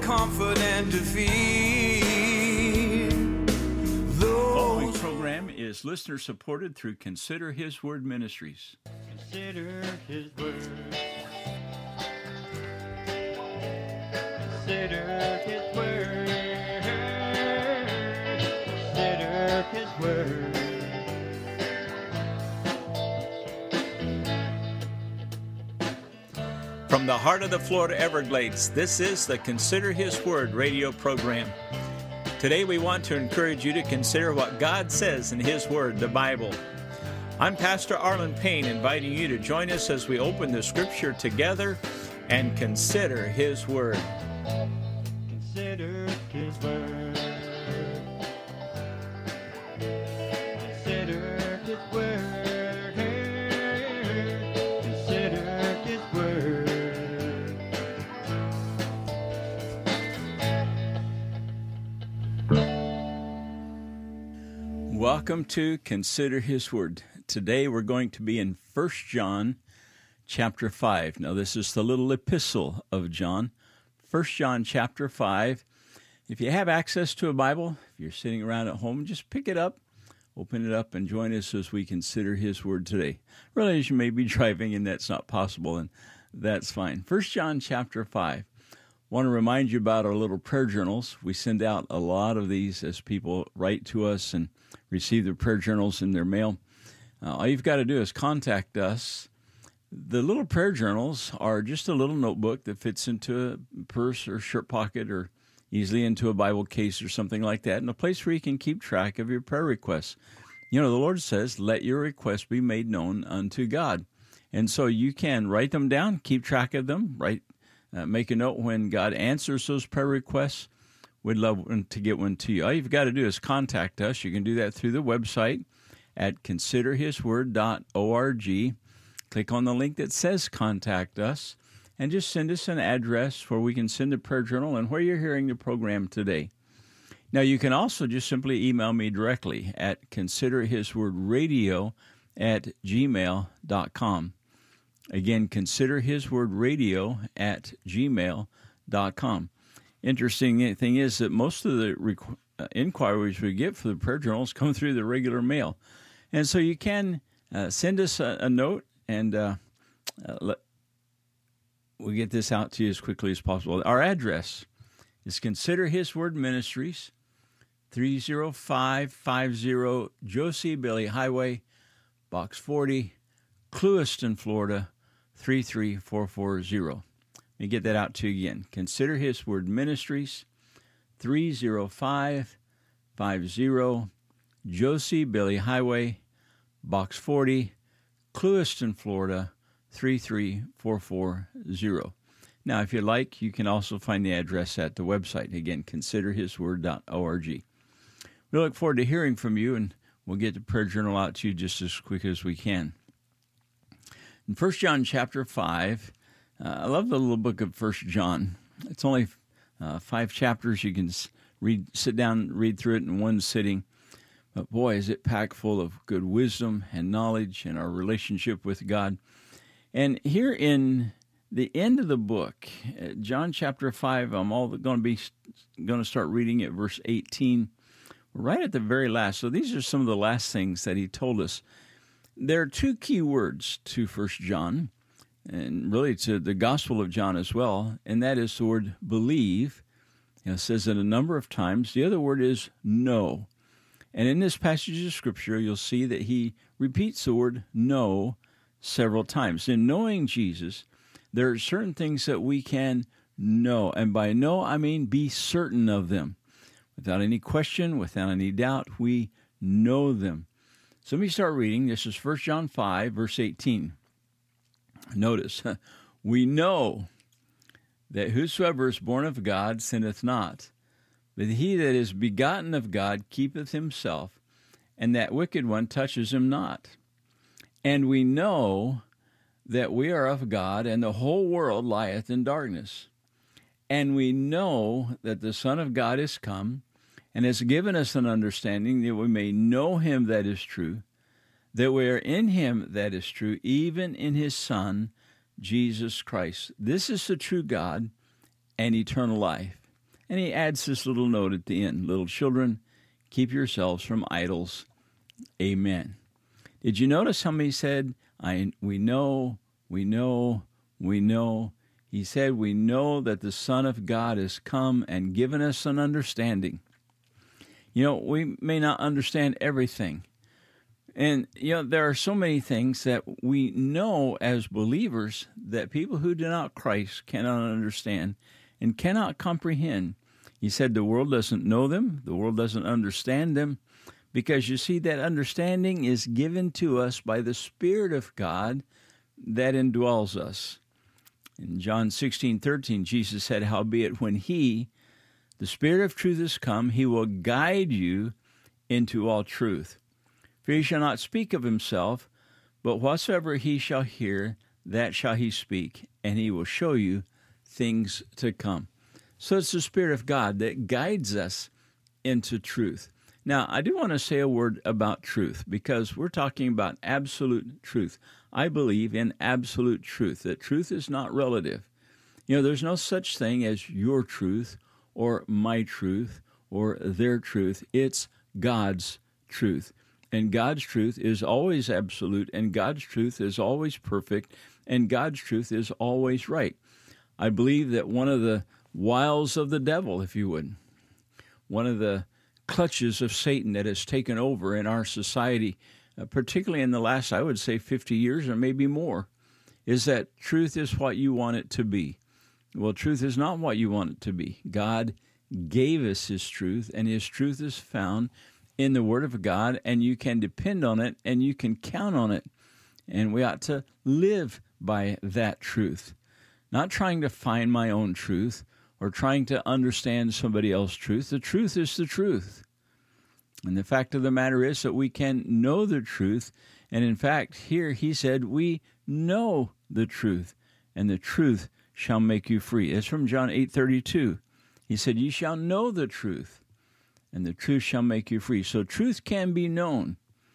confident defeat. The following program is listener supported through Consider His Word Ministries. Consider His Word. Consider His Word. Consider His Word. From the heart of the Florida Everglades, this is the Consider His Word radio program. Today we want to encourage you to consider what God says in His Word, the Bible. I'm Pastor Arlen Payne, inviting you to join us as we open the Scripture together and consider His Word. Consider His Word. Consider His Word. Consider His Word. Welcome to Consider His Word. Today we're going to be in 1 John chapter 5. Now this is the little epistle of John, 1 John chapter 5. If you have access to a Bible, if you're sitting around at home, just pick it up, open it up, and join us as we consider His Word today. Realize you may be driving and that's not possible, and that's fine. 1 John chapter 5. Want to remind you about our little prayer journals. We send out a lot of these as people write to us and receive their prayer journals in their mail. All you've got to do is contact us. The little prayer journals are just a little notebook that fits into a purse or shirt pocket or easily into a Bible case or something like that, and a place where you can keep track of your prayer requests. You know, the Lord says, let your requests be made known unto God. And so you can write them down, keep track of them, make a note when God answers those prayer requests. We'd love to get one to you. All you've got to do is contact us. You can do that through the website at considerhisword.org. Click on the link that says Contact Us, and just send us an address where we can send a prayer journal and where you're hearing the program today. Now, you can also just simply email me directly at considerhiswordradio@gmail.com. Again, considerhiswordradio@gmail.com. Interesting thing is that most of the inquiries we get for the prayer journals come through the regular mail. And so you can send us a note, and we'll get this out to you as quickly as possible. Our address is Consider His Word Ministries, 30550 Josie Billy Highway, Box 40, Clewiston, Florida, 33440. Let me get that out to you again. Consider His Word Ministries, 30550 Josie Billy Highway, Box 40, Clewiston, Florida, 33440. Now, if you like, you can also find the address at the website. Again, considerhisword.org. We look forward to hearing from you, and we'll get the prayer journal out to you just as quick as we can. In 1 John chapter 5, I love the little book of 1 John. It's only 5 chapters. You can sit down, read through it in one sitting. But boy, is it packed full of good wisdom and knowledge and our relationship with God. And here in the end of the book, John chapter 5, I'm going to start reading at verse 18, right at the very last. So these are some of the last things that he told us. There are 2 key words to 1 John, and really to the Gospel of John as well, and that is the word believe. It says it a number of times. The other word is know. And in this passage of Scripture, you'll see that he repeats the word know several times. In knowing Jesus, there are certain things that we can know. And by know, I mean be certain of them. Without any question, without any doubt, we know them. So let me start reading. This is 1 John 5, verse 18. Notice, we know that whosoever is born of God sinneth not, but he that is begotten of God keepeth himself, and that wicked one touches him not. And we know that we are of God, and the whole world lieth in darkness. And we know that the Son of God is come, and has given us an understanding that we may know him that is true, that we are in him that is true, even in his Son, Jesus Christ. This is the true God and eternal life. And he adds this little note at the end: little children, keep yourselves from idols. Amen. Did you notice how many said, we know. He said, we know that the Son of God has come and given us an understanding. We may not understand everything. And, there are so many things that we know as believers that people who do not Christ cannot understand and cannot comprehend. He said the world doesn't know them, the world doesn't understand them, because you see that understanding is given to us by the Spirit of God that indwells us. In John 16:13, Jesus said, howbeit when he, the Spirit of truth, is come, he will guide you into all truth. For he shall not speak of himself, but whatsoever he shall hear, that shall he speak, and he will show you things to come. So it's the Spirit of God that guides us into truth. Now, I do want to say a word about truth, because we're talking about absolute truth. I believe in absolute truth, that truth is not relative. There's no such thing as your truth or my truth or their truth. It's God's truth. And God's truth is always absolute, and God's truth is always perfect, and God's truth is always right. I believe that one of the wiles of the devil, if you would, one of the clutches of Satan that has taken over in our society, particularly in the last, I would say, 50 years or maybe more, is that truth is what you want it to be. Well, truth is not what you want it to be. God gave us his truth, and his truth is found in the Word of God, and you can depend on it, and you can count on it. And we ought to live by that truth, not trying to find my own truth or trying to understand somebody else's truth. The truth is the truth. And the fact of the matter is that we can know the truth. And in fact, here he said, we know the truth, and the truth shall make you free. It's from John 8:32. He said, ye shall know the truth, and the truth shall make you free. So truth can be known.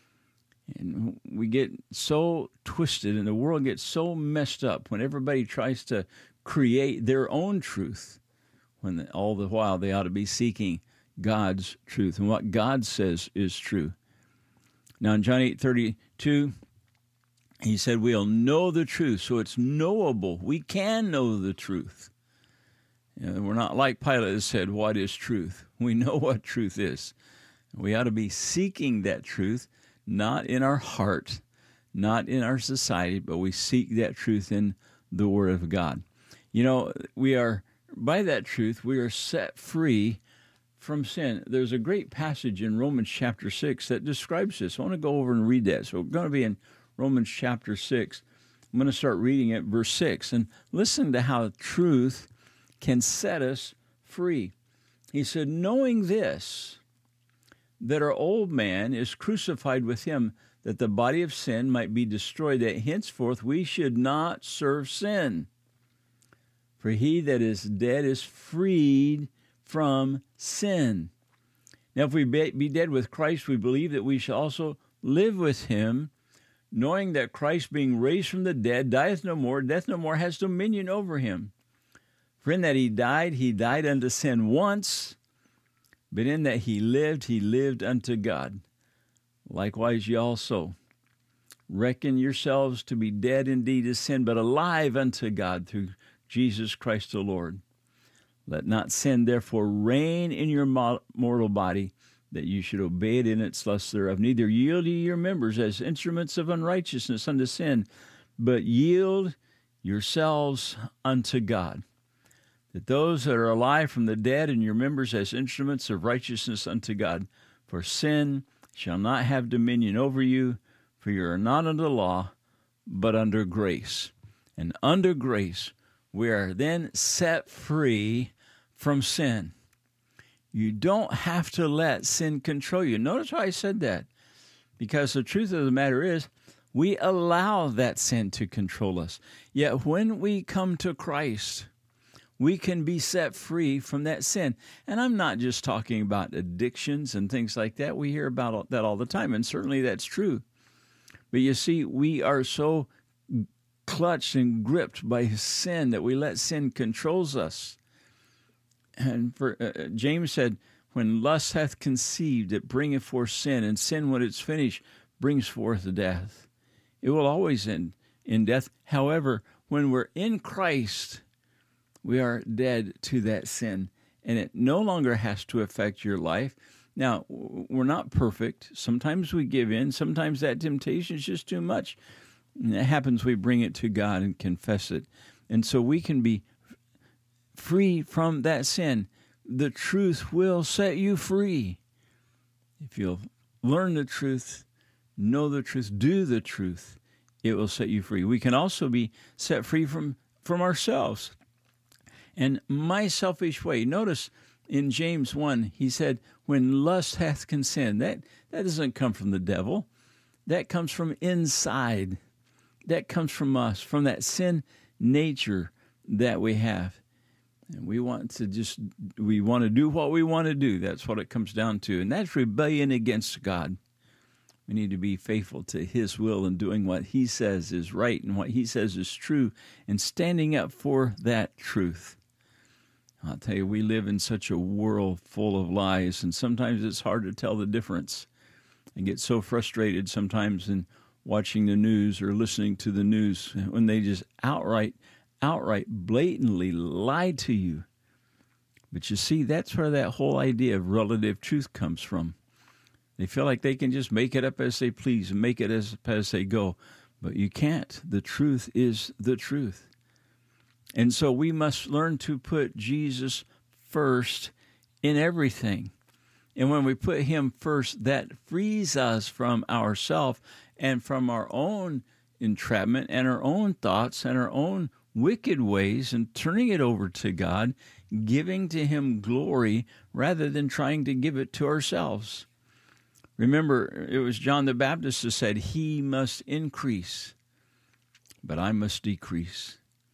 And we get so twisted, and the world gets so messed up when everybody tries to create their own truth, when all the while they ought to be seeking God's truth and what God says is true. Now in John 8:32, he said we'll know the truth, so it's knowable. We can know the truth. We're not like Pilate that said, what is truth? We know what truth is. We ought to be seeking that truth, not in our heart, not in our society, but we seek that truth in the Word of God. We are, by that truth, we are set free from sin. There's a great passage in Romans chapter 6 that describes this. I want to go over and read that. So we're going to be in Romans chapter 6. I'm going to start reading at verse 6. And listen to how truth can set us free. He said, knowing this, that our old man is crucified with him, that the body of sin might be destroyed, that henceforth we should not serve sin. For he that is dead is freed from sin. Now, if we be dead with Christ, we believe that we shall also live with him, knowing that Christ, being raised from the dead, dieth no more, death no more has dominion over him. For in that he died unto sin once, but in that he lived unto God. Likewise, ye also reckon yourselves to be dead indeed to sin, but alive unto God through Jesus Christ the Lord. Let not sin therefore reign in your mortal body, that you should obey it in its lusts thereof. Neither yield ye your members as instruments of unrighteousness unto sin, but yield yourselves unto God. That those that are alive from the dead, and your members as instruments of righteousness unto God. For sin shall not have dominion over you, for you are not under law, but under grace. And under grace we are then set free from sin. You don't have to let sin control you. Notice why I said that. Because the truth of the matter is, we allow that sin to control us. Yet when we come to Christ, we can be set free from that sin. And I'm not just talking about addictions and things like that. We hear about that all the time, and certainly that's true. But you see, we are so clutched and gripped by sin that we let sin controls us. And for James said, when lust hath conceived, it bringeth forth sin, and sin, when it's finished, brings forth death. It will always end in death. However, when we're in Christ, we are dead to that sin, and it no longer has to affect your life. Now, we're not perfect. Sometimes we give in. Sometimes that temptation is just too much. And it happens, we bring it to God and confess it. And so we can be free from that sin. The truth will set you free. If you'll learn the truth, know the truth, do the truth, it will set you free. We can also be set free from ourselves and my selfish way. Notice in James 1, he said, when lust hath conceived, that doesn't come from the devil. That comes from inside. That comes from us, from that sin nature that we have. And we want to do what we want to do. That's what it comes down to. And that's rebellion against God. We need to be faithful to His will and doing what He says is right and what He says is true and standing up for that truth. I'll tell you, we live in such a world full of lies, and sometimes it's hard to tell the difference. I get so frustrated sometimes in watching the news or listening to the news when they just outright, blatantly lie to you. But you see, that's where that whole idea of relative truth comes from. They feel like they can just make it up as they please and make it as they go. But you can't. The truth is the truth. And so we must learn to put Jesus first in everything. And when we put Him first, that frees us from ourselves and from our own entrapment and our own thoughts and our own wicked ways, and turning it over to God, giving to Him glory rather than trying to give it to ourselves. Remember, it was John the Baptist who said, He must increase, but I must decrease.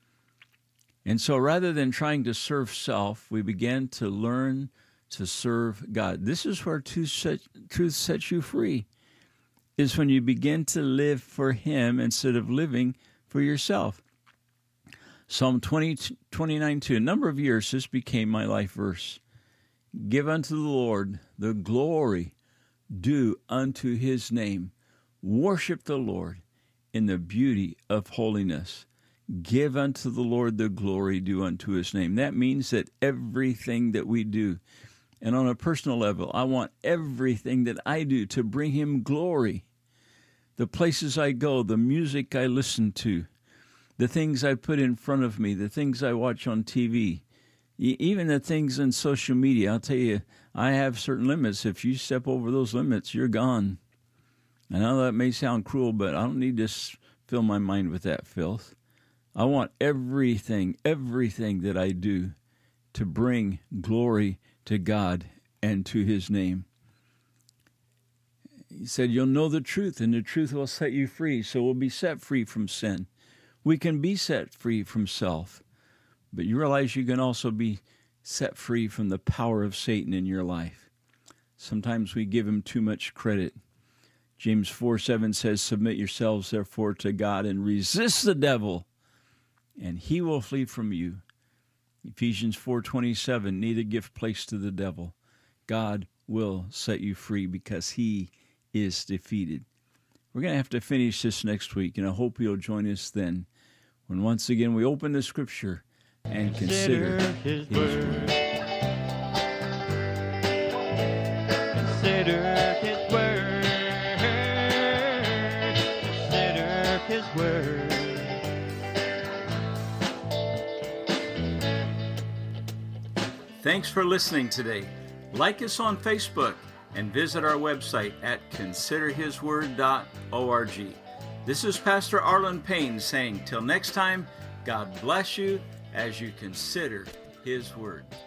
And so rather than trying to serve self, we began to learn to serve God. This is where truth sets you free, is when you begin to live for Him instead of living for yourself. Psalm 29:2, a number of years, this became my life verse. Give unto the Lord the glory due unto His name. Worship the Lord in the beauty of holiness. Give unto the Lord the glory due unto His name. That means that everything that we do, and on a personal level, I want everything that I do to bring Him glory. The places I go, the music I listen to, the things I put in front of me, the things I watch on TV, even the things on social media. I'll tell you, I have certain limits. If you step over those limits, you're gone. I know that may sound cruel, but I don't need to fill my mind with that filth. I want everything that I do to bring glory to God and to His name. He said, you'll know the truth, and the truth will set you free. So we'll be set free from sin. We can be set free from self. But you realize you can also be set free from the power of Satan in your life. Sometimes we give him too much credit. James 4:7 says, submit yourselves therefore to God and resist the devil, and he will flee from you. Ephesians 4:27, neither give place to the devil. God will set you free because He is defeated. We're going to have to finish this next week, and I hope you'll join us then, when once again we open the Scripture and consider His word. Consider His word. Consider His word. Thanks for listening today. Like us on Facebook and visit our website at considerhisword.org. This is Pastor Arlen Payne saying, till next time, God bless you as you consider His Word.